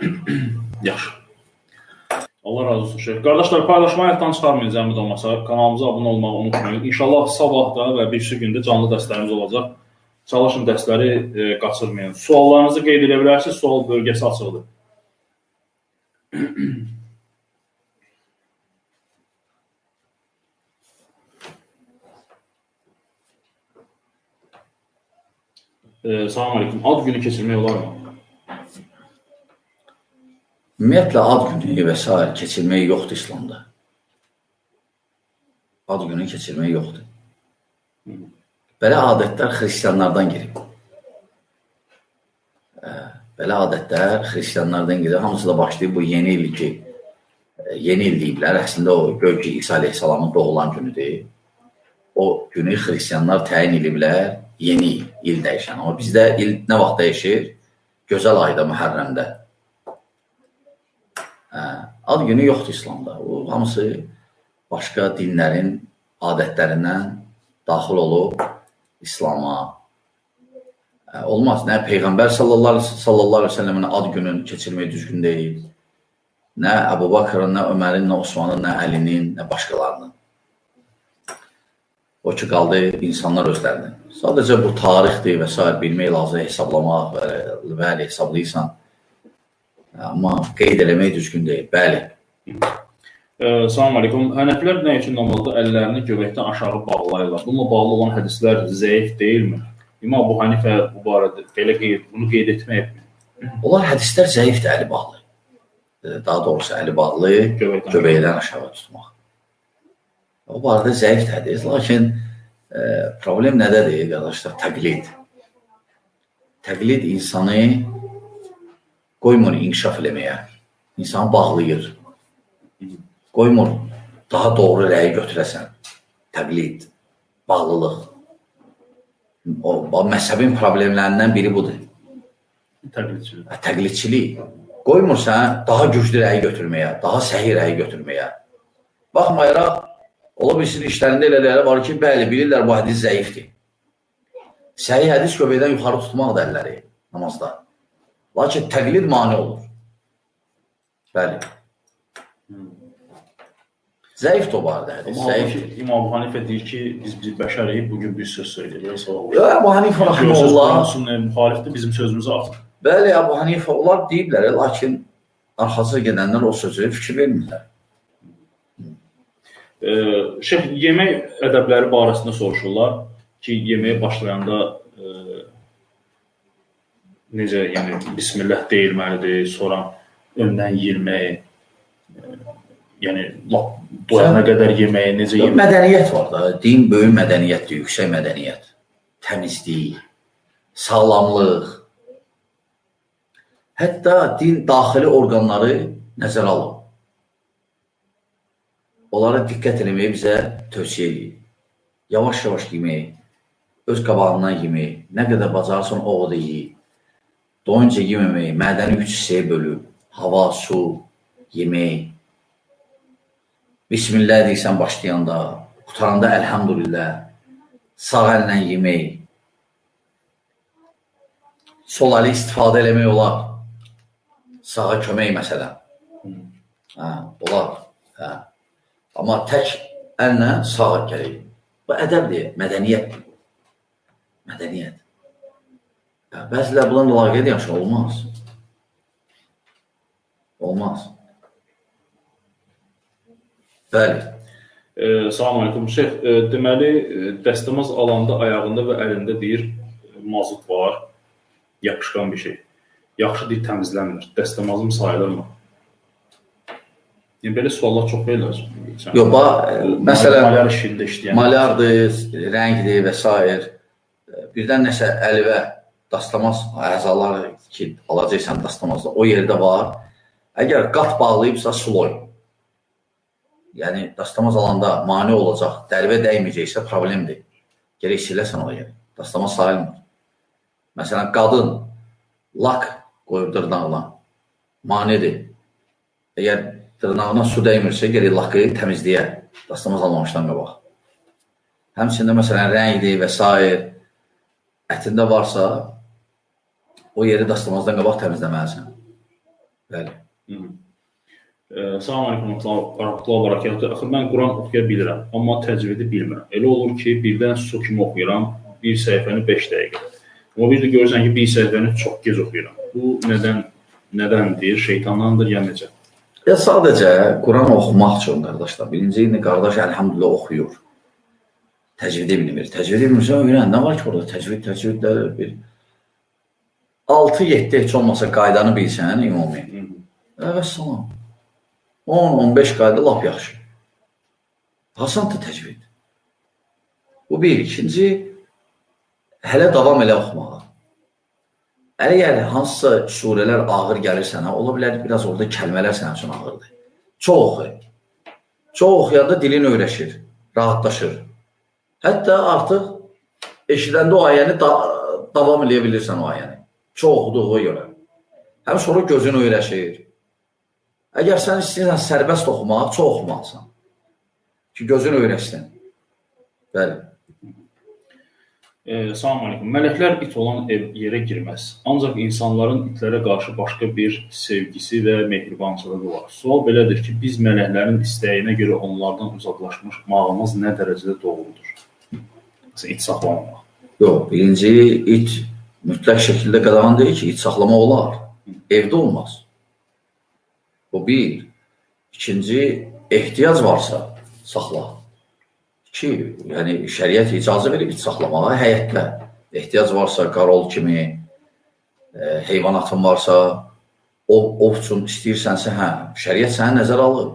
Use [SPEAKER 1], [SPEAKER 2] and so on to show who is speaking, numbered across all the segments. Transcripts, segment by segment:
[SPEAKER 1] Yaxşı. Allah razı olsun şeyh. Qardaşlar, paylaşmayı əldən çıxarmayın zəhmət olmasa. Kanalımıza abunə olmağı unutmayın. İnşallah sabah da və bir gündə canlı dərslərimiz olacaq. Çalışın dərsləri qaçırmayın. Suallarınızı qeyd edə bilərsiniz. Sual bölgəsi açıqdır. Salam aleyküm. Ad günü keçirmək olar mı?
[SPEAKER 2] Ümumiyyətlə, ad günü və s. keçirmək yoxdur İslamda. Ad günü keçirmək yoxdur. Belə adətlər xristiyanlardan girib. Belə adətlər xristiyanlardan girib. Hamısı da başlayıb bu yeni il ki, yeni il deyiblər. Əslində o gör ki, İsa Aleyhisselamın doğulan günüdür. O günü xristiyanlar təyin ediblər. Yeni il dəyişən. Amma bizdə il nə vaxt dəyişir? Gözəl ayda, Mühərrəmdə. Ad günü yoxdur İslamda. O, hamısı başqa dinlərin adətlərindən daxil olub İslama. Olmaz. Nə Peyğəmbər sallallahu aleyhi ve sellemin ad gününü keçirmək düzgün deyil. Nə Əbu Bakrın, nə Ömərin, nə Osmanın, nə Əlinin, nə başqalarının. O ki, qaldı insanlar özlərinin. Sadəcə bu tarixdir və s. bilmək lazım, hesablamaq və hesablayırsan. Amma qeyd eləmək düzgün deyil. Bəli.
[SPEAKER 1] Salam aleyküm. Hənəflər nə üçün namazda əllərini göbəkdən aşağı bağlayırlar? Bununla bağlı olan hədislər zəif deyilmi? İmam Əbu Hanifə bu barədə bunu qeyd etməyibmi?
[SPEAKER 2] Onlar hədislər zəifdir, əli bağlı. Daha doğrusu əli bağlı göbəkdən aşağı tutmaq. O barədə zəif hədis. Lakin problem nədədir, qardaşlar? Təqlid. Təqlid insanı qoymur inkişaf eləməyə. İnsanı bağlayır. Qoymur daha doğru rəyi götürəsən. Təqlid, bağlılıq. O məzhəbin problemlərindən biri budur. Təqlidçilik. Qoymur sən daha güclü rəyi götürməyə, daha səhi rəyi götürməyə. Baxmayaraq, ola bilsin işlərində elələri var ki, bəli, bilirlər bu hədis zəifdir. Səhi hədis göbəkdən yuxarı tutmaq da əlləri namazda. Lakin təqlid mani olur. Bəli. Zəif də o barədə hədis.
[SPEAKER 1] İmam Əbu Hanifə deyir ki, biz bəşəriyik, bugün bir söz söyləyir.
[SPEAKER 2] Əbu Hanifə rəhməlullah.
[SPEAKER 1] Müxalifdir, bizim sözümüzü atır.
[SPEAKER 2] Bəli, Əbu Hanifə onlar deyiblər, lakin arxası gedənlər o sözü fikir vermirlər.
[SPEAKER 1] Şeyh, yemək ədəbləri barəsində soruşurlar ki, yeməyə başlayanda necə, yəni, bismillah deyilməlidir, sonra öndən yirmək, yəni, doyana qədər yeməyə necə yemək?
[SPEAKER 2] Mədəniyyət var da, din böyük mədəniyyətdir, yüksək mədəniyyət, təmizlik, sağlamlıq. Hətta din daxili orqanları nəzərə alır. Onlara diqqət eləməyi bizə tövsiyə edir. Yavaş-yavaş yemək, öz qabağından yemək, nə qədər bacarsan o da yeyir. Doyunca yeməmək, mədəni 3 hissəyə bölüb, hava, su, yemək. Bismillah deyirsən başlayanda, qutaranda əlhamdülillah, sağ əllə yemək. Sol əli istifadə eləmək olar. Sağa kömək məsələn. Olar. Amma tək əllə sağa gələk. Bu ədəbdir, mədəniyyətdir. Mədəniyyət. Bəzilər bundan əlaqədə yaşa, olmaz. Olmaz. Bəli.
[SPEAKER 1] Salam aleyküm. Şeyh, deməli, dəstəmaz alanda ayağında və əlində deyir, mazut var, yapışqan bir şey. Yaxşı deyil, təmizlənmir. Dəstəmazım sayılırmı? Yəni, belə suallar çox verirlər.
[SPEAKER 2] Yox, məsələn,
[SPEAKER 1] malyar işində işləyən.
[SPEAKER 2] Malyardır, rəngdir və s. Birdən nəsə əlivə dastamaz əzalar ki, alacaqsan dastamazda, o yerdə var. Əgər qat bağlayıbsa, suloy. Yəni, dastamaz alanda mani olacaq, dərvə dəyməyəcəksə problemdir. Gerək siləsən o yeri. Dastamaz sayılmır. Məsələn, qadın lak qoyub dırnağına, manidir. Əgər dırnağına su dəymirsə, gerək lakı təmizləyə, dastamaz almamışdan qabaq. Həmçində, məsələn, rəngdir və s. Ətində varsa, o yeri dastamazdan qabaq təmizləməlisən. Bəli.
[SPEAKER 1] Salam aleykum, Rahmetullah barakatuhu. Axı, mən Quran oxuya bilirəm, amma təcvidi bilmirəm. Elə olur ki, birdən su kimi oxuyuram, bir səhifəni 5 dəqiqə. Amma bir də görürsən ki, bir səhifəni çox gec oxuyuram. Bu nədəndir, şeytandandır, ya necə?
[SPEAKER 2] Sadəcə Quran oxumaq üçün, qardaşlar. Birinci ilini qardaş əlhamdülillah oxuyur. Təcvidi bilmir. Təcvidi bilmirsə, öyrən, nə var ki, orada təcviddə bir 6-7 heç olmasa qaydanı bilsən, ümumi. Vəssalam. 10-15 qayda lap yaxşı. Hasandır təcvid. Bu bir. İkinci, hələ davam elə oxumağa. Əgər hansısa surələr ağır gəlir sənə, ola bilər biraz orada kəlmələr sənə üçün ağırdır. Çox oxu. Çox oxuyanda dilin öyrəşir, rahatlaşır. Hətta artıq eşidəndə o ayəni davam eləyə bilirsən o ayəni. Çox oxuduğuna görə. Həm sonra gözün öyrəşir. Əgər sən istəyirsən sərbəst oxumaq, çox oxumalısan. Ki, gözün öyrəşsin. Bəli.
[SPEAKER 1] Salam aleykum. Mələklər it olan yerə girməz. Ancaq insanların itlərə qarşı başqa bir sevgisi və mehribançılığı var. Sual belədir ki, biz mələklərin istəyinə görə onlardan uzaqlaşmağımız nə dərəcədə doğrudur? Məsələn, it saxlamamaq.
[SPEAKER 2] Yox, birinci, it mütləq şəkildə qadağan deyil ki, it saxlamaq olar. Evdə olmaz. Bu bir. İkinci, ehtiyac varsa saxla. İki, yəni şəriət icazə verib it saxlamağa həyətdə. Ehtiyac varsa, qarol kimi, heyvanatın varsa, ov üçün istəyirsənsə, hə, şəriət səni nəzər alır.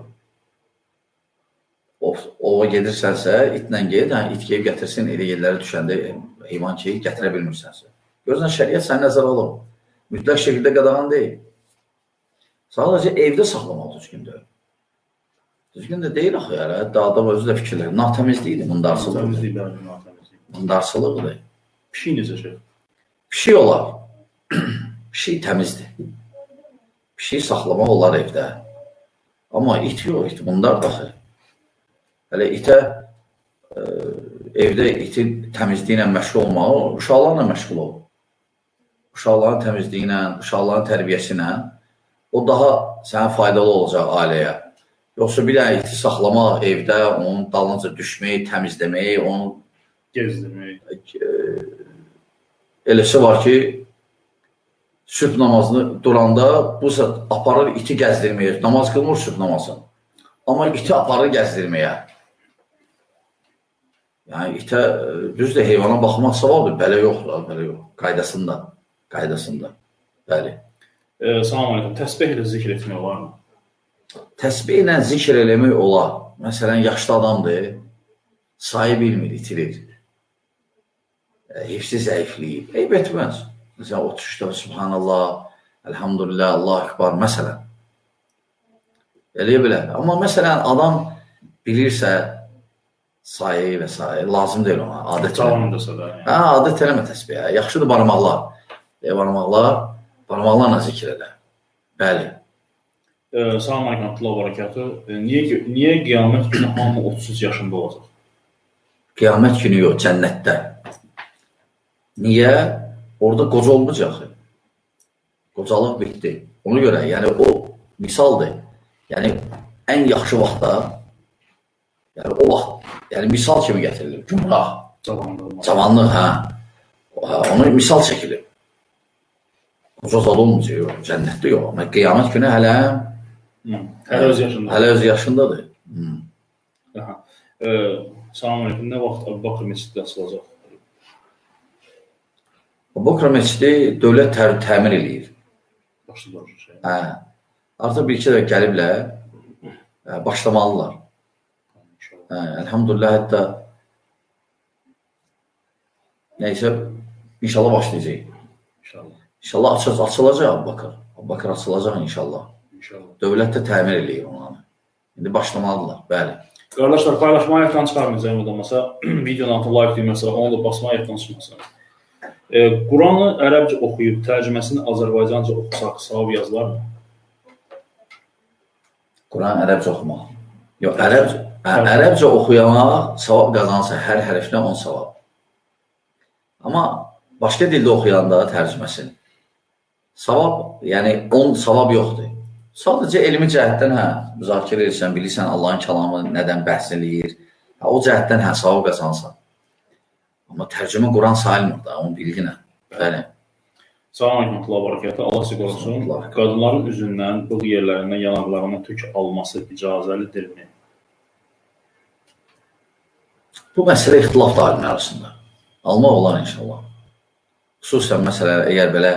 [SPEAKER 2] Ova gedirsənsə, itlə ged, it geyib gətirsin, elə yerlərə düşəndə heyvan ki, gətirə bilmirsənsə. Görürsən, şəriət səni nəzər alır. Mütləq şəkildə qadağan deyil. Sadəcə evdə saxlamaq düzgündür. Düzgün də deyil axı, hətta adam özü də fikirlər. Natəmizlikdir, mundarsılıqdır. Mundarsılıqdır.
[SPEAKER 1] Pişik necə şey?
[SPEAKER 2] Pişik olar. Pişik təmizdir. Pişik saxlamaq olar evdə. Amma it yox, it mundardır axı. Hələ itə evdə itin təmizliyi ilə məşğul olmağı, uşaqlarla məşğul ol. Uşaqların təmizliyi ilə, uşaqların tərbiyəsi ilə o daha sənə faydalı olacaq ailəyə. Yoxsa bir dənə iti saxlamaq evdə, onun dalınca düşmək, təmizləmək, onu
[SPEAKER 1] gezdirmək.
[SPEAKER 2] Eləsi var ki, sübh namazını duranda bu aparır iti gəzdirməyə. Namaz qılmır sübh namazını. Amma iti aparır gəzdirməyə. Yəni, itə düzdür, heyvana baxmaq savabdır. Bələ yoxdur, bələ yox. Qaydasında. Bəli.
[SPEAKER 1] Salam aleykum. Təsbih ilə zikr etmək olar mı?
[SPEAKER 2] Təsbih ilə zikr eləmək olar. Məsələn, yaşlı adamdır, sayı bilmir, itirir. Hifzi zəifliyib. Eyb etməz. Məsələn, 33-də Subhanallah, Elhamdülillah, Allah-u Ekber, məsələn. Eləyə bilər. Amma məsələn, adam bilirsə, sayı və sayı, lazım deyil ona, adət eləmə. Adət eləmə təsbihə. Yaxşıdır barmaqlar. Barmaqlarla zikr elə. Bəli.
[SPEAKER 1] Salam aleykum, Abdullah barakatuhu. Niyə qiyamət günü hamı 30 yaşında olacaq?
[SPEAKER 2] Qiyamət günü yox, cənnətdə. Niyə? Orada qoca olmayacaq. Qocalıq bitdi. Ona görə, yəni o misaldır. Yəni, ən yaxşı vaxtda, yəni o vaxt, yəni misal kimi gətirilir. Gümrah, cavanlıq, hə. Onu misal çəkilir. Qoca zad olmayacaq, cənnətdə yox. Amma qiyamət günü hələ öz yaşındadır.
[SPEAKER 1] Salam aleykum, nə vaxt Əbu Bakr məscidi açılacaq?
[SPEAKER 2] Əbu Bakr məscidi dövlət təmir eləyir. Artıq bir-iki də gəliblər, başlamalılar. Elhamdülillah, hətta neysə, inşallah başlayacaq. İnşallah açılacaq Əbu Bakr. Əbu Bakr açılacaq inşallah. Dövlətdə təmir eləyir onları. İndi başlamalıdırlar, bəli.
[SPEAKER 1] Qardaşlar, paylaşmaya ekran çıxarmayacaq olmasa, videonun altına like deyilməsə, onu da basmaya ekran çıxmasın. Quranı ərəbcə oxuyub, tərcüməsini Azərbaycanca oxusaq, savab yazılar mı?
[SPEAKER 2] Quran ərəbcə oxumaq. Yox, ərəbcə oxuyamaq savab qazansa, hər hərfdən 10 savab. Amma başqa dildə oxuyanda tərcüməsini, savab, yəni 10 savab yoxdur. Sadəcə elmi cəhətdən müzakirə edirsən, bilirsən Allahın kəlamı nədən bəhs eləyir. O cəhətdən savab qazansan. Amma tərcümə Quran sayılmır da, onun bilginə. Bəli.
[SPEAKER 1] Salam əleykum və bərəkətə. Allah sizi qorusun. Qadınların üzündən, bığ yerlərindən, yanaqlarına tük alması icazəlidirmi?
[SPEAKER 2] Bu məsələ ixtilaf da alimlər arasında. Almaq olar inşallah. Xüsusən məsələ, əgər belə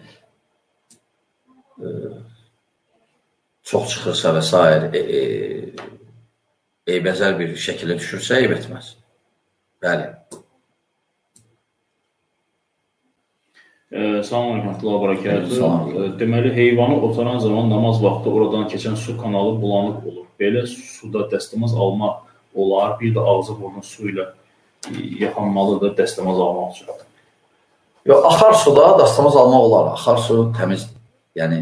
[SPEAKER 2] çox çıxırsa və s. Eybəcər bir şəkildə düşürsə, eyb etməz. Bəli.
[SPEAKER 1] Salam əleykum və bərəkətə. Deməli, heyvanı otaran zaman namaz vaxtı oradan keçən su kanalı bulanıq olur. Belə suda dəstəmaz almaq olar. Bir də ağzı burnu su ilə yaxanmalıdır dəstəmaz almaq üçün.
[SPEAKER 2] Yox, axar suda dəstəmaz almaq olar. Axar su təmizdir. Yəni,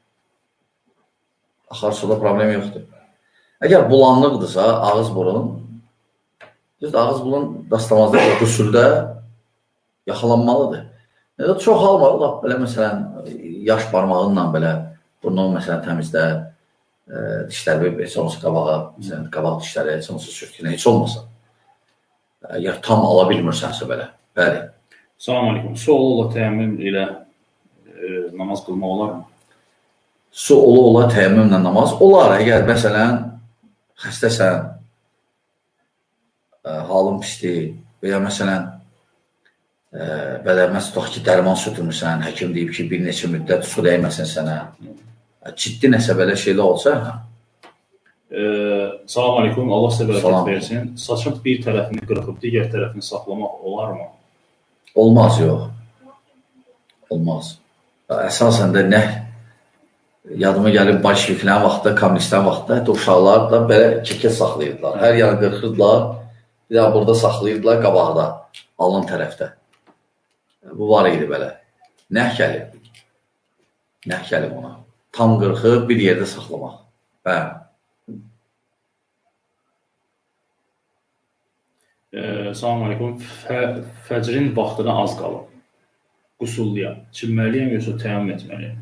[SPEAKER 2] axar suda problem yoxdur. Əgər bulanlıqdırsa, ağız burun, ağız burun dəstəmazda, qüsüldə yaxalanmalıdır. Çox almalı, belə məsələn, yaş barmağınla belə burnu məsələn təmizdə dişləri heç olmasa qabağa, qabaq dişləri heç olmasa sürtünə, heç olmasa. Əgər tam ala bilmirsənsə belə, bəli.
[SPEAKER 1] Salam əleykum. Su ola təyəmmüm ilə namaz qılmaq olar mı?
[SPEAKER 2] Su ola təyəmmümlə namaz olar. Əgər məsələn, xəstəsən, halın pisdir və ya məsələn, bədərməz tutaq ki, dərman sütürmüsən, həkim deyib ki, bir neçə müddət su dəyməsin sənə, ciddi nəsə belə şeylə olsa,
[SPEAKER 1] Salam əleykum, Allah sizə bərəkət versin. Saçın bir tərəfini qırxıb, digər tərəfini saxlamaq olar mı?
[SPEAKER 2] Olmaz, yox. Olmaz. Əsasən də nə yadıma gəlib bolşeviklərin vaxtda, kommunistlərin vaxtda, hətta uşaqlar da belə kəkət saxlayırdılar. Hər yana qırxırdılar, bir daha burada saxlayırdılar, qabaqda, alın tərəfdə. Bu var idi belə. Nəh gəlib. Nəh gəlib ona. Tam qırxıb bir yerdə saxlamaq. Bəli.
[SPEAKER 1] Salam əleykum. Fəcrin vaxtına az qalıb. Qusulluyam. Çilməliyəm, yoxsa təyammüm etməliyəm?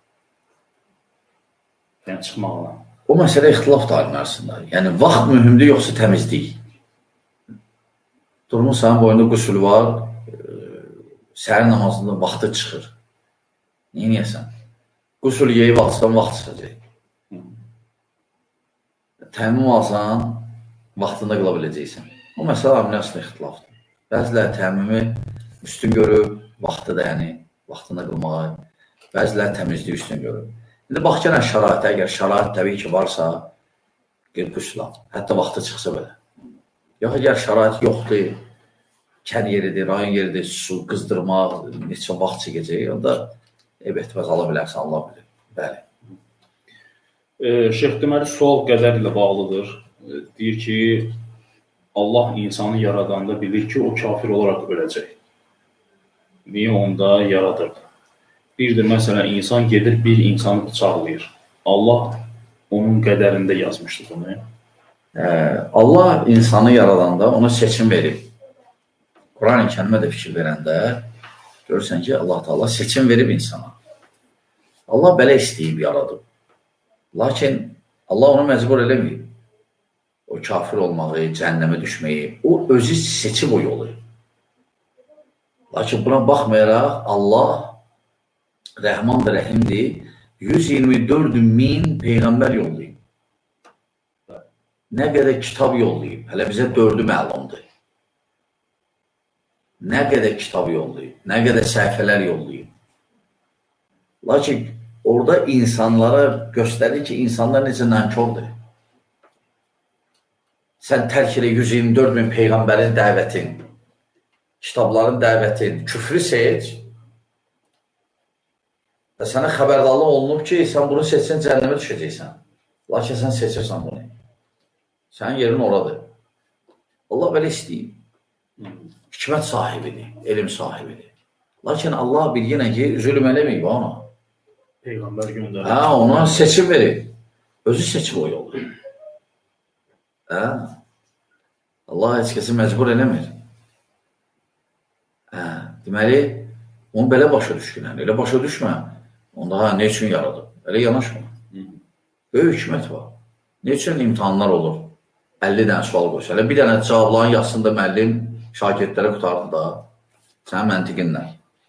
[SPEAKER 1] Yəni, çıxmaqla.
[SPEAKER 2] O məsələ ixtilaf da alimlər arasında. Yəni, vaxt mühümdür, yoxsa təmizlik. Durmuşsan, boyunda qusul var, səhər namazında vaxtı çıxır. Neyiniyəsən? Qusul yeyib alsan, vaxt çıxacaq. Təyammüm alsan, vaxtında qıla biləcəksən. O məsələ alimlər arasında ixtilafdır. Bəzilər təyammümü üstün görüb, vaxtı da yəni, vaxtında qılmağa, bəzilər təmizliyi üstün görüb. İndi bax gələn şəraitə, əgər şərait təbii ki varsa, qüsül al, hətta vaxtı çıxsa belə. Yox, əgər şərait yoxdur, kər yeridir, rayon yeridir, su qızdırmaq, neçə vaxt çəkəcək, onda etməz ala bilərsən, Allah bilir. Bəli.
[SPEAKER 1] Şeyx, deməli, sual qədər ilə bağlıdır. Deyir ki, Allah insanı yaradanda bilir ki, o kafir olaraq öləcək. Niyə onda yaradırdı? Bir də, məsələn, insan gedir, bir insanı bıçaqlayır. Allah onun qədərində yazmışdı bunu.
[SPEAKER 2] Allah insanı yaradanda ona seçim verib. Quran-ı Kərimə də fikir verəndə görürsən ki, Allah Teala seçim verib insana. Allah belə istəyib yaradıb. Lakin Allah onu məcbur eləməyib. O kafir olmağı, cəhənnəmə düşməyi, o özü seçib o yolu. Lakin buna baxmayaraq Allah Rəhmandır, Rəhimdir, 124.000 Peyğəmbər yollayıb. Nə qədər kitab yollayıb, hələ bizə 4-ü məlumdur. Nə qədər kitab yollayıb, nə qədər səhifələr yollayıb. Lakin orada insanlara göstərir ki, insanlar necə nankordur. Sən tərk elə 124.000 Peyğəmbərin dəvətin, kitabların dəvətin, küfrü seç və sənə xəbərdarlıq olunub ki, sən bunu seçsən, cəhənnəmə düşəcəksən. Lakin sən seçirsən bunu. Sənin yerin oradır. Allah belə istəyib. Hikmət sahibidir, elm sahibidir. Lakin Allah bilginə ki, zülm eləməyib ona.
[SPEAKER 1] Peyğəmbər göndərir.
[SPEAKER 2] Ona seçim verib. Özü seçib o yolu. Allah heç kəsi məcbur eləmir. Deməli, onu belə başa düşkünən. Elə başa düşmə. Onda, nə üçün yaradıb? Elə yanaşma. Böyük hikmət var. Ne üçün imtahanlar olur? 50 dənə sual qoysa. Bir dənə cavabların yazsında müəllim şagirdlərə qutardı da. Sənin məntiqinlə.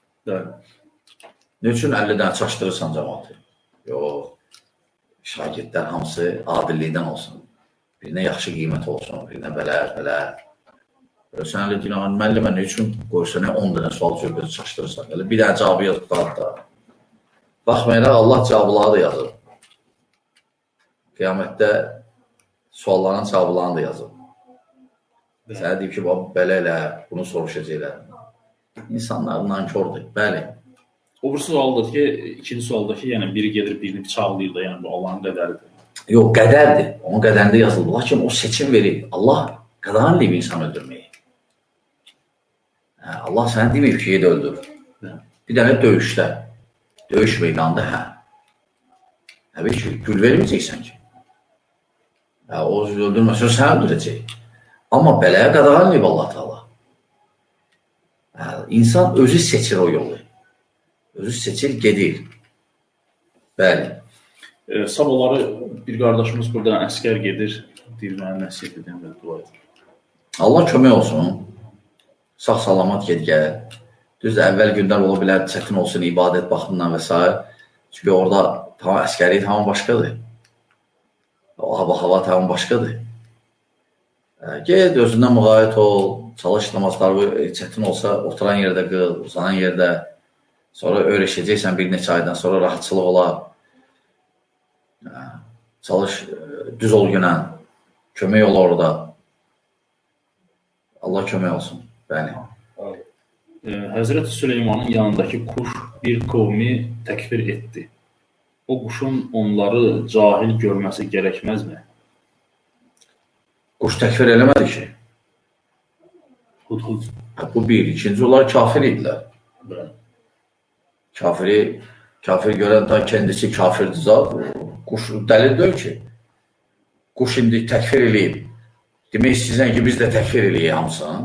[SPEAKER 2] Ne üçün 50 dənə çaşdırırsan cəmatı? Yox. Şagirdlər hamısı adillikdən olsun. Birinə yaxşı qiymət olsun. Birinə belə. Sən elə deyilən, müəllimə ne üçün qoysa 10 dənə sual cövbəsi çaşdırırsan. Bir dənə cavabı yazıb qutardı da. Baxmayaraq Allah cavabları da yazır. Qiyamətdə sualların cavablarını da yazır. Sənə deyib ki, belə elə, bunu soruşacaqlar. İnsanlar nankordur, bəli.
[SPEAKER 1] O bir sualdır ki, ikinci sualdakı, yəni biri gedir, birini bıçaqlayır da, yəni bu Allahın qədəridir.
[SPEAKER 2] Yox, qədərdir. Onun qədərində yazılır. Lakin o seçim verir. Allah qadağan edib insan öldürməyi. Allah sənə deməyib ki, yedi öldür. Bir dənə döyüşdə, döyüş meydanında, Həbir ki, gül verməyəcəksən ki. O öldürməsə, sən öldürəcək. Amma beləyə qadağan edib Allah Teala. İnsan özü seçir o yolu. Özü seçir, gedir. Bəli.
[SPEAKER 1] Sabahları bir qardaşımız buradan əskər gedir, deyir, mənə nəsiyyət edin və dua edir.
[SPEAKER 2] Allah kömək olsun. Sağ-salamat ged-gəl. Düzdür, əvvəl gündən ola bilər, çətin olsun, ibadət baxımından və s. Çünki orada əskəri tamam başqadır. O hava tamam başqadır. Ged, özündən müğayət ol, çalış namazları çətin olsa, oturan yerdə qıl, uzanan yerdə. Sonra öyrəşəcəksən bir neçə aydan sonra rahatçılıq olar. Çalış, düz ol günə, kömək ol orada. Allah kömək olsun. Bəli.
[SPEAKER 1] Həzrət Süleymanın yanındakı kuş bir qovmi təkfir etdi. O quşun onları cahil görməsi gərəkməzmi?
[SPEAKER 2] Quş təkfir eləmədi ki.
[SPEAKER 1] Hudhud.
[SPEAKER 2] Bu bir. İkinci, onlar kafir idilər. Kafir görən da kendisi kafirdir zat. Quş dəlil deyil ki. Quş indi təkfir eləyib. Demək istəyirsən ki, biz də təkfir eləyik hamısını.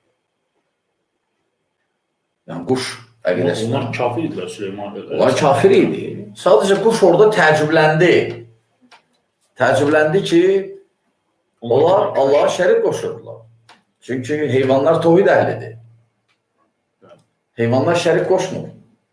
[SPEAKER 2] Yəni, quş əqidəsindən.
[SPEAKER 1] Onlar kafir idilər Süleyman.
[SPEAKER 2] Onlar kafir idi. Sadəcə quş orada təəccübləndi. Təəccübləndi ki, onlar Allaha şərik qoşurdular. Çünki heyvanlar tohid əhlidir. Heyvanlar şərik qoşmur.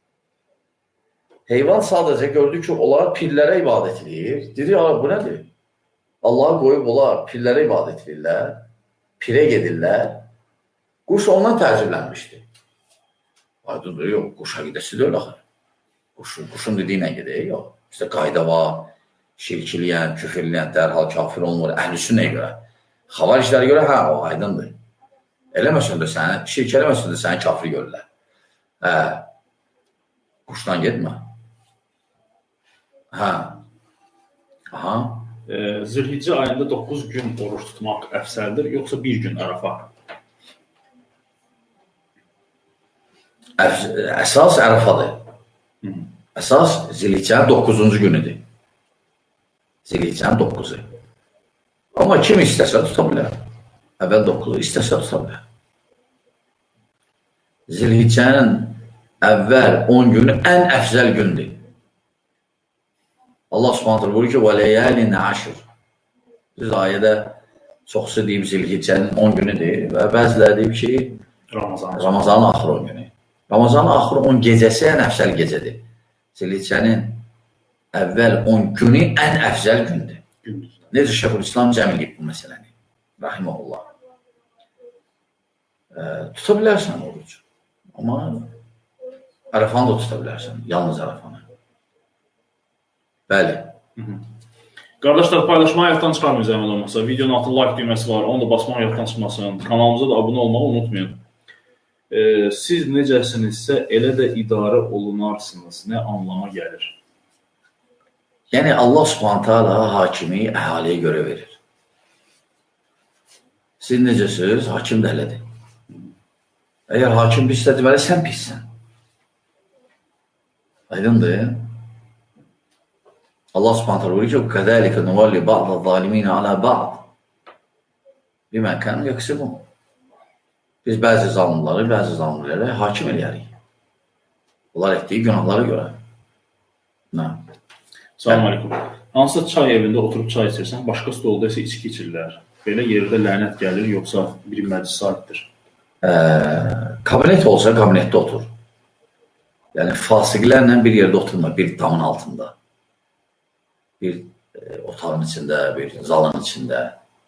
[SPEAKER 2] Heyvan sadəcə gördü ki, onlar pirlərə ibadət edir. Dedi, bu nədir? Allah'a qoyub onlar pirlərə ibadət edirlər, pirə gedirlər. Quş ondan təəccüblənmişdi. Aydındır, yox, quş əqidəsi deyil axı. Quşun dediyinə gedir, yox. İşte qayda var, şirkiliyən, küfürləyən dərhal kafir olmur, əhlüsünnəyə görə. Xavariclərə görə, o aydındır. Eləməsən də səni, şirk eləməsən də səni kafir görürlər. Quşdan getmə.
[SPEAKER 1] Zülhiccə ayında 9 gün oruç tutmaq əfsəldir, yoxsa bir gün Ərəfa?
[SPEAKER 2] Əsas Ərəfadır. Əsas Zilhiccənin 9-cu günüdür. Zilhiccənin 9-u. Amma kim istəsə tuta bilər. Əvvəl 9-u istəsə tuta bilər. Zilhiccənin əvvəl 10 günü ən əfzəl gündür. Allah subhanətlə buyurur ki, وَلَيَالِنَ عَشِرٍ. Biz ayədə çoxsu deyib Zilhiccənin 10 günüdür və bəziləri deyib ki, Ramazanın axır 10 günü. Ramazanın axır 10 gecəsi ən əfzəl gecədir. Zilhiccənin əvvəl 10 günü ən əfzəl gündür. Necə Şeyxülislam cəm edib bu məsələni? Rahiməhullah. Tuta bilərsən oruc. Amma Ərəfanı da tuta bilərsən. Yalnız Ərəfanı. Bəli.
[SPEAKER 1] Qardaşlar, paylaşmağı həyatdan çıxarmayın zəhmət olmasa. Videonun altında like düyməsi var. Onu da basmaq həyatdan çıxmasın. Kanalımıza da abunə olmağı unutmayın. Siz necəsinizsə elə də idarə olunarsınız. Nə anlama gəlir?
[SPEAKER 2] Yəni, Allah subhanətə alə hakimi əhaliyə görə verir. Siz necəsiniz? Hakim də elədir. Əgər hakim pissə, deməli, sən pissən. Aydındır. Allah subhanətə alə buyurur ki, "Kəzəlikə nuvalli ba'da zaliminə alə ba'd." Bimə kən yəqsimun. Biz bəzi zalimləri hakim eləyərik. Onlar etdiyi günahlara görə.
[SPEAKER 1] Salam aleykum. Hansısa çay evində oturub çay içirsən, başqa stolda isə içki içirlər. Belə yerdə lənət gəlir, yoxsa bir məclis saatdir?
[SPEAKER 2] Kabinet olsa kabinetdə otur. Yəni, fasiqlərlə bir yerdə oturma, bir damın altında. Bir otağın içində, bir zalın içində.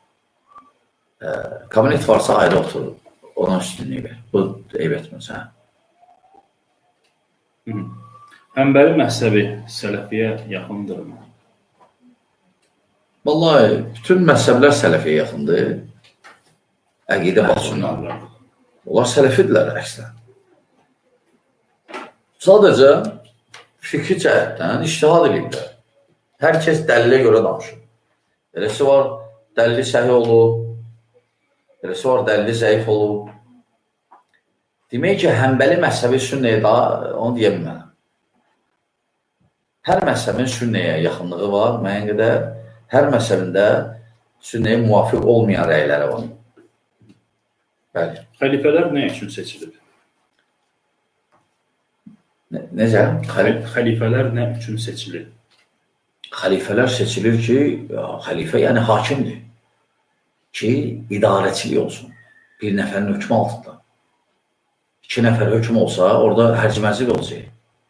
[SPEAKER 2] Kabinet varsa ayrı otur, ona üstünlüyü ver. Bu eyb etmirsən.
[SPEAKER 1] Həmbəli məzhəbi sələfiyə yaxındırmı?
[SPEAKER 2] Vallahi, bütün məzhəblər sələfiyə yaxındır. Əqidə baxımından. Onlar sələfidirlər əksdən. Sadəcə, fikri cəhətdən iştihad edirlər. Hər kəs dəlilə görə danışır. Eləsi var, dəlili səhih olub, eləsi var, dəlili zəif olub. Demək ki, həmbəli məzhəbi sünnəyə daha, onu deyə bilmənəm. Hər məzhəbin sünnəyə yaxınlığı var, müəyyən qədər. Hər məsəlində sünnəyə müvafiq olmayan rəyləri var. Bəli.
[SPEAKER 1] Xəlifələr nə üçün seçilir?
[SPEAKER 2] Necə?
[SPEAKER 1] Xəlifələr nə üçün seçilir?
[SPEAKER 2] Xəlifələr seçilir ki, xəlifə yəni hakimdir. Ki, idarəçilik olsun. Bir nəfərin hökmü altında. 2 nəfər hökm olsa, orada hərc-mərcil olacaq.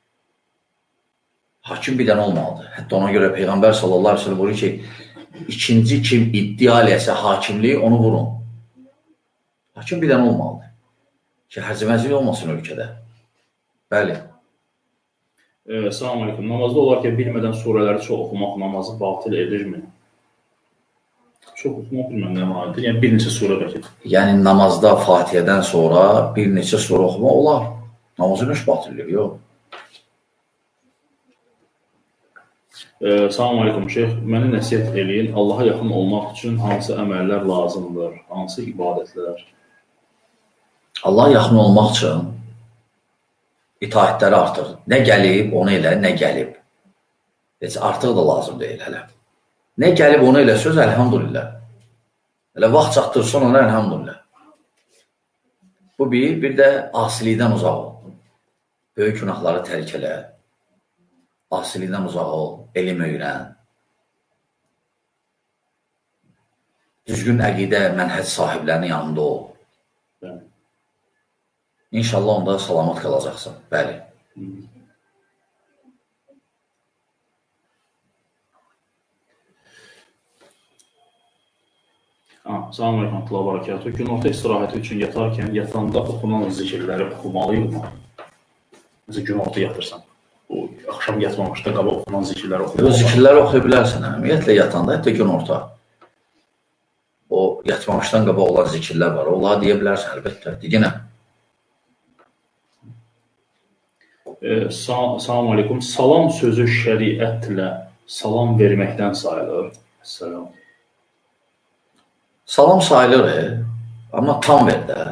[SPEAKER 2] Hakim bir dənə olmalıdır. Hətta ona görə Peyğəmbər sallallahu aleyhi ve sellem buyurur ki, ikinci kim iddia eləyəsə hakimliyi, onu vurun. Hakim bir dənə olmalıdır. Ki, hərc-mərcil olmasın ölkədə. Bəli.
[SPEAKER 1] Salam aleyküm. Namazda olarkən bilmədən surələri çox oxumaq namazı batil edirmi? Çox oxumaq bilməm nə malıdır. Yəni, bir neçə surə bəlkə.
[SPEAKER 2] Yəni, namazda Fatihədən sonra bir neçə surə oxumaq olar. Namazı nöş batildir, yox.
[SPEAKER 1] Salam aleyküm şeyx. Məni nəsiyyət eləyin. Allaha yaxın olmaq üçün hansı əməllər lazımdır? Hansı ibadətlər?
[SPEAKER 2] Allaha yaxın olmaq üçün itaətləri artır. Nə gəlib, onu elə, nə gəlib. Heç artıq da lazım deyil hələ. Nə gəlib, onu elə söz, əlhamdülillah. Elə vaxt çatdırsın ona, əlhamdülillah. Bu bir də asilikdən uzaq ol. Böyük günahları tərk elə. Asilikdən uzaq ol, elm öyrən. Düzgün əqidə, mənhəc sahiblərinin yanında ol. İnşallah onda salamat qalacaqsan. Bəli.
[SPEAKER 1] Salam aleyküm, Allah barakatuhu. Günorta istirahəti üçün yatarkən, yatanda oxunan zikirləri oxumalıyım. Mesela günorta yatırsan. Axşam yatmamışda qabaq oxunan zikirləri oxuya
[SPEAKER 2] bilərsən. Zikirləri oxuya bilərsən, ümumiyyətlə yatanda, hətta günorta. O, yatmamışdan qabaq olan zikirlər var, onları deyə bilərsən, əlbəttə. Deyinə.
[SPEAKER 1] Salam aleyküm. Salam sözü şəriətlə salam verməkdən sayılır. Salam.
[SPEAKER 2] Salam sayılır, amma tam ver də.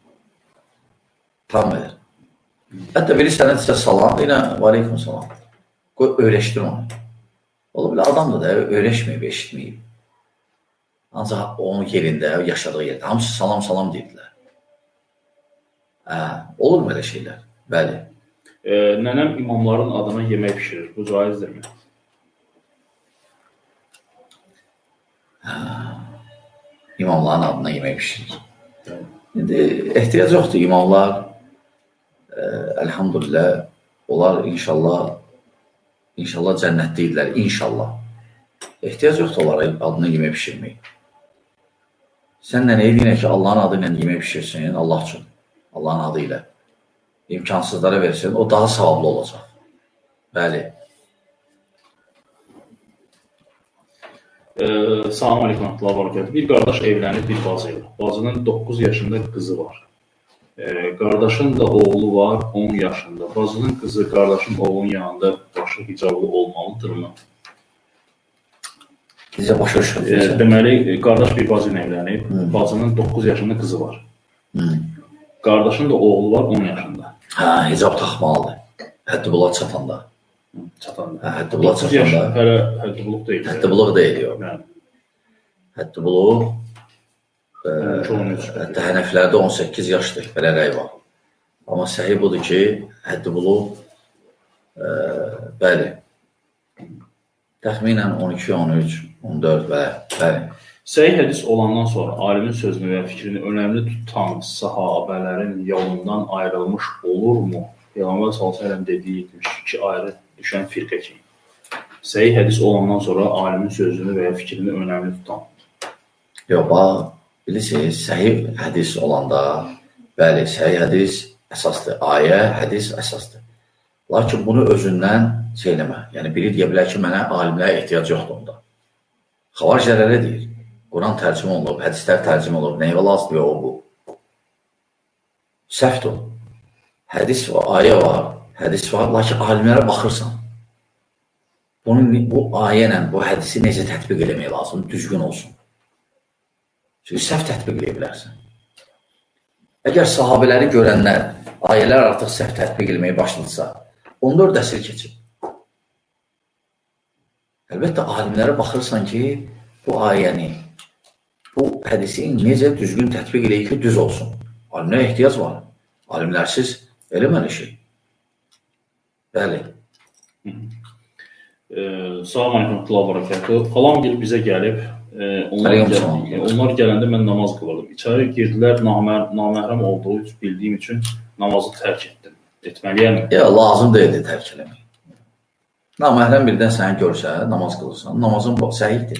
[SPEAKER 2] Tam ver. Hətta biri sənə desə salam, deyinə, aleyküm salam. Qoy, öyrəşdir onu. Ola bilər, adam da öyrəşməyib, eşitməyib. Ancaq onun yerində, yaşadığı yerdə, hamısı salam deyirlər. Olur mu elə şeylər? Bəli.
[SPEAKER 1] Nənəm imamların adına yemək pişirir. Bu caizdirmi?
[SPEAKER 2] İmamların adına yemək pişirir. İndi ehtiyac yoxdur. İmamlar, əlhamdülillah, onlar inşallah cənnətdəyirlər. İnşallah. Ehtiyac yoxdur onlara adına yemək pişirmək. Sən nə deyinə ki, Allahın adı ilə yemək pişirsin, Allah üçün, Allahın adı ilə. İmkansızlara versin, o daha savablı olacaq. Bəli.
[SPEAKER 1] Salam aleyküm, Allah barakatuhu. Bir qardaş evlənib bir bacı ilə. Bacının 9 yaşında qızı var. Qardaşın da oğlu var 10 yaşında. Bacının qızı qardaşın oğlunun yanında başı hicablı olmalıdırmı?
[SPEAKER 2] Necə başa düşürəm?
[SPEAKER 1] Deməli, qardaş bir bacı ilə evlənib. Bacının 9 yaşında qızı var. Qardaşın da oğlu var 10 yaşında.
[SPEAKER 2] Hicab taxmalıdır. Həddibuluğa çatanda.
[SPEAKER 1] Çatanda.
[SPEAKER 2] Həddibuluğa çatanda.
[SPEAKER 1] Hələ həddibuluq deyil.
[SPEAKER 2] Həddibuluq deyil, yox. Həddibuluq, hətta hənəflərdə 18 yaşdır, belə rəy var. Amma səhih budur ki, həddibuluq, bəli, Təxminən 12, 13, 14 və bəli.
[SPEAKER 1] Səhih hədis olandan sonra alimin sözünü və fikrini önəmli tutan sahabələrin yolundan ayrılmış olurmu? Peyğəmbər s.ə.v dediyi iki ayrı düşən firqə kimi. Səhih hədis olandan sonra alimin sözünü və ya fikrini önəmli tutan.
[SPEAKER 2] Yox, bax, bilirsiniz, səhih hədis olanda, bəli, səhih hədis əsasdır, ayə, hədis əsasdır. Lakin bunu özündən eləmə. Yəni, biri deyə bilər ki, mənə alimlərə ehtiyac yoxdur onda. Xavariclərə deyir. Quran tərcümə olunub, hədislər tərcümə olunub, neyvə lazımdır o bu. Səhvdir o. Hədis var, ayə var, hədis var, lakin alimlərə baxırsan. Bu ayə ilə, bu hədisi necə tətbiq eləmək lazım, düzgün olsun. Çünki səhv tətbiq eləyə bilərsən. Əgər sahabələri görənlər, ayələr artıq səhv tətbiq eləməyə başladısa, 14 əsr keçib. Əlbəttə, alimlərə baxırsan ki, bu ayəni, bu hədisi necə düzgün tətbiq eləyir ki, düz olsun. Alimlərə ehtiyac var. Alimlərsiz eləməli şey. Bəli.
[SPEAKER 1] Salam aleykum, barakatuhu. Xalam gelib bizə gəlib. Onlar gələndə mən namaz qılırdım. İçəri girdilər, naməhrəm olduğu bildiyim üçün namazı tərk etdim. Etməliyəm.
[SPEAKER 2] Lazım deyildi tərk eləmək. Naməhrəm birdən səni görsə, namaz qılırsan, namazın səhihdir.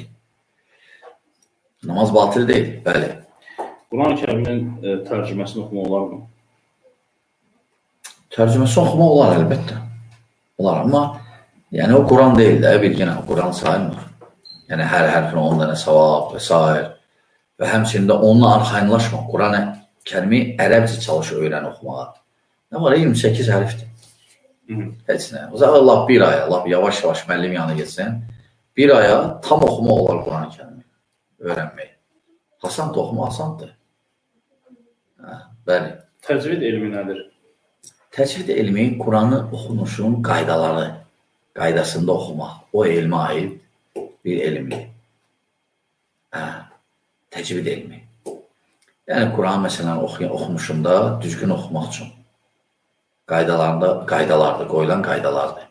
[SPEAKER 2] Namaz batil deyil, bəli.
[SPEAKER 1] Quran-ı Kərimin tərcüməsini oxumaq olarmı?
[SPEAKER 2] Tərcüməsini oxumaq olar, əlbəttə. Olar, amma yəni o Quran deyil də, bilginə, Quran sayılmır. Yəni hər hərfin 10 dənə savab və s. Və həmçində onunla arxayınlaşma. Quran-ı Kərimi ərəbcə çalışır öyrən oxumağa. Nə var, 28 hərfdir. Heç nə. O zaman lap bir aya, lap yavaş-yavaş müəllim yanına geçsin, bir aya tam oxumaq olar Quran-ı Kərimi. Öyrənmək. Hasandır, oxuma asandır. Bəli.
[SPEAKER 1] Təcvid elmi nədir?
[SPEAKER 2] Təcvid elmi Quranı oxunuşun qaydaları, qaydasında oxumaq. O elmə aid bir elmdir. Təcvid elmi. Yəni, Quran məsələn oxumuşunda düzgün oxumaq üçün qaydalardır, qoyulan qaydalardır.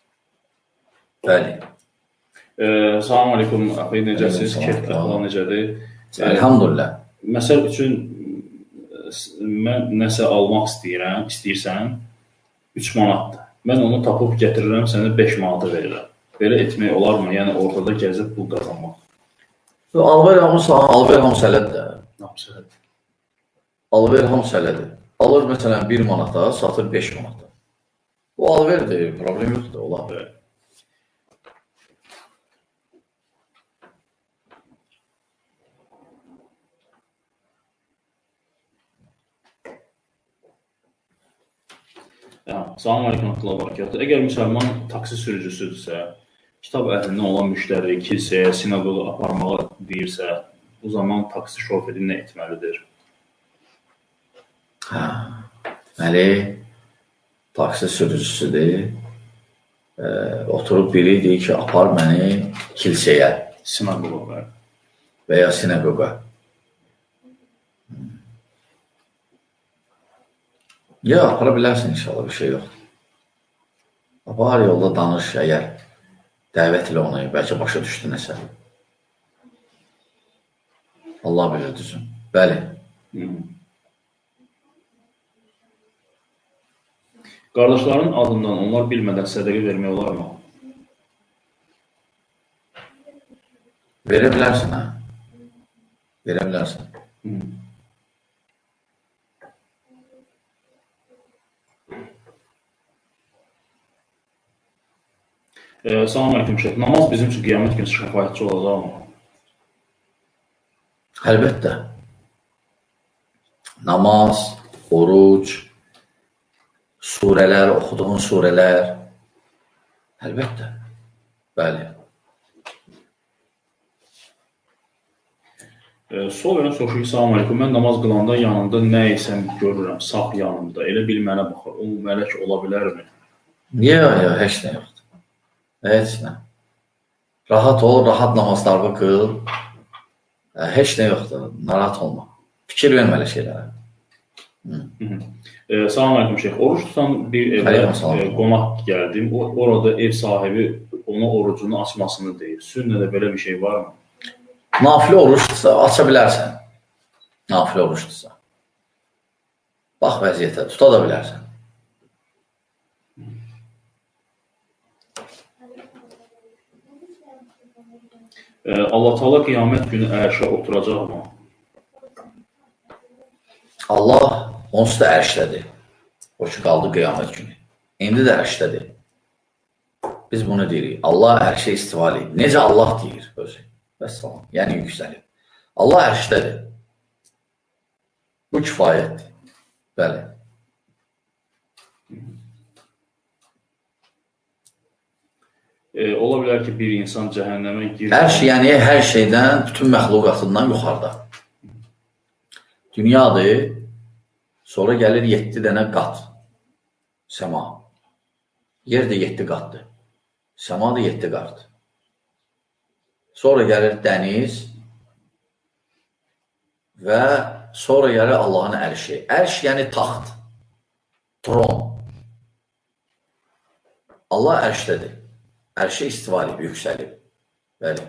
[SPEAKER 2] Bəli.
[SPEAKER 1] Salam aleykum, axı, necəsiz? Keyf əhval necədir?
[SPEAKER 2] Elhamdülillah.
[SPEAKER 1] Məsəl üçün, mən nəsə almaq istəyirsən, 3 manatdır. Mən onu tapıb gətirirəm, sənə 5 manatı verirəm. Belə etmək olarmı? Yəni, ortada gəzib pul qazanmaq.
[SPEAKER 2] Alver hamısı elədir. Alver hamısı elədir. Alır, məsələn, 1 manata, satır 5 manata. Bu alverdir, problem yoxdur, olar.
[SPEAKER 1] Salam aleykum, barakatuhu. Əgər müsəlman taksi sürücüsüdürsə, kitab əhlindən olan müştəri kilsəyə, sinagoga aparmağı deyirsə, bu zaman taksi şoförü nə etməlidir?
[SPEAKER 2] Deməli, taksi sürücüsüdür. Oturub biri deyir ki, apar məni kilsəyə.
[SPEAKER 1] Sinagoga.
[SPEAKER 2] Və ya sinagoga. Ya, apara bilərsin inşallah, bir şey yoxdur. Apar yolda danış, əgər dəvət ilə onu, bəlkə başa düşdü nəsə. Allah bilir düzün. Bəli.
[SPEAKER 1] Qardaşların adından onlar bilmədən sədəqə vermək olar mı?
[SPEAKER 2] Verə bilərsin, hə? Verə bilərsin.
[SPEAKER 1] Salam aleykum, şeyh. Namaz bizim üçün qiyamət günü şəfaətçi olacaq mı?
[SPEAKER 2] Əlbəttə. Namaz, oruc, surələr, oxuduğun surələr. Əlbəttə. Bəli.
[SPEAKER 1] Sol önə soruşur ki, salam aleykum, mən namaz qılanda yanında nə isəm görürəm, sağ yanımda. Elə bil mənə baxır, o mələk ola bilərmi?
[SPEAKER 2] Yox, heç nə yoxdur. Heç nə. Rahat ol, rahat namazlarını qıl. Heç nə yoxdur, narahat olma. Fikir verməli şeylərə.
[SPEAKER 1] Salam aleykum, şeyh. Oruç tutan bir evə qonaq gəldim. Orada ev sahibi ona orucunu açmasını deyir. Sünnədə belə bir şey varmı?
[SPEAKER 2] Nafilə oruçdursa, aça bilərsən. Nafilə oruçdursa. Bax vəziyyətə, tuta da bilərsən.
[SPEAKER 1] Allah Teala qiyamət günü ərşə oturacaqmı?
[SPEAKER 2] Allah onsuz da ərşdədir. O ki, qaldı qiyamət günü. İndi də ərşdədir. Biz bunu deyirik. Allah ərşə istiva edir. Necə Allah deyir özü? Vəssalam. Yəni yüksəlir. Allah ərşdədir. Bu kifayətdir. Bəli.
[SPEAKER 1] Ola bilər ki, bir insan cəhənnəmə girir.
[SPEAKER 2] Ərş, yəni hər şeydən, bütün məxluqatından yuxarıda. Dünyadır, sonra gəlir 7 dənə qat. Səma. Yer də 7 qatdır. Səma da 7 qat. Sonra gəlir dəniz və sonra gəlir Allahın ərşi. Ərş yəni taxt, tron. Allah ərşdədir. Ərşə istiva edib, yüksəlib. Bəli.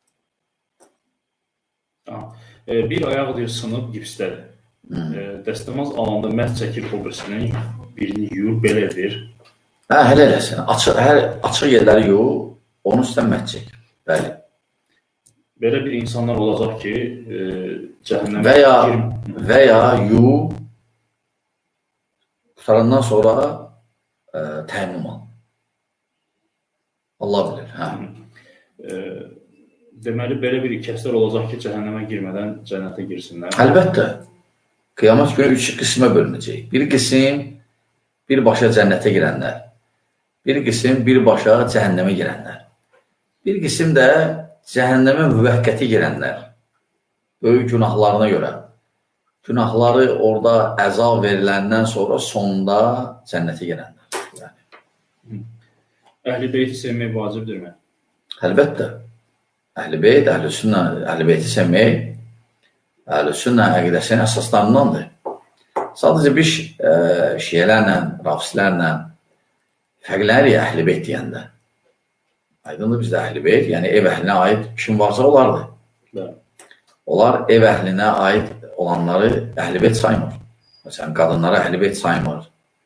[SPEAKER 1] Bir ayaq deyir, sınıb, gipsdədir. Dəstəmaz alanda məhz çəkir o birisinin, birini yuyur, belə edir.
[SPEAKER 2] Hələ eləsin. Açıq yerləri yuyur, onun üstdən məhz çəkir. Bəli.
[SPEAKER 1] Belə bir insanlar olacaq ki, cəhənnəmə
[SPEAKER 2] və ya yuyur, qutarandan sonra təəmmüm al. Allah bilir.
[SPEAKER 1] Deməli, belə bir kəslər olacaq ki, cəhənnəmə girmədən cənnətə girsinlər.
[SPEAKER 2] Əlbəttə. Qiyamət günü 3 qismə bölünəcək. Bir qism birbaşa cənnətə girənlər. Bir qism birbaşa cəhənnəmə girənlər. Bir qism də cəhənnəmə müvəqqəti girənlər. Böyük günahlarına görə. Günahları orada əzab veriləndən sonra sonunda cənnətə girənlər.
[SPEAKER 1] Əhl-i beyti sevmək vacibdirmi?
[SPEAKER 2] Əlbəttə. Əhl-i beyt, əhl-i beyti sevmək əhl-i sünnə əqidəsinin əsaslarındandır. Sadəcə biz şiələrlə, rafislərlə fərqlənirik əhl-i beyt deyəndə. Aydındır bizdə əhl-i beyt, yəni ev əhlinə aid kim varsa olardır. Onlar ev əhlinə aid olanları əhl-i beyt saymır. Məsələn, qadınlara əhl-i beyt saymır.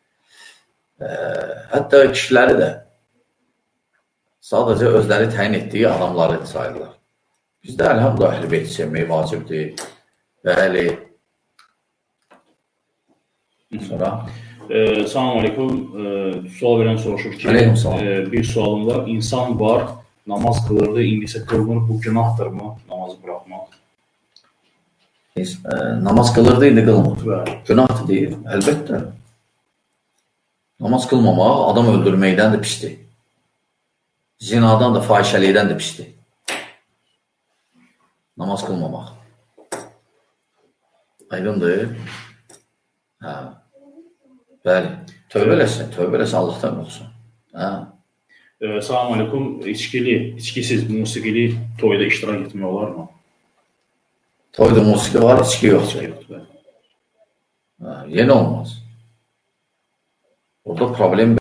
[SPEAKER 2] Hətta kişiləri də sadəcə özləri təyin etdiyi adamları sayırlar. Bizdə əlhamdülillah əhl-i beyti sevmək vacibdir. Bəli. Sonra?
[SPEAKER 1] Salam aleykum. Sual verən soruşur ki, bir sualım var. İnsan var, namaz qılırdı, indi isə qılmır. Bu günahdırmı namazı bırakmaq?
[SPEAKER 2] Namaz qılırdı, indi qılmır. Günahdır deyir, əlbəttə. Namaz qılmamaq adam öldürməkdən də pisdir. Zinadan da, fahişəlikdən də pisdir. Namaz qılmamaq. Aydındır. Bəli. Tövbə eləsin, Allahdan olsun.
[SPEAKER 1] Salam aleykum. İçkisiz, musiqili toyda iştirak etmək olar mı?
[SPEAKER 2] Toyda musiqi var, içki yoxdur. Yenə olmaz. Orada problem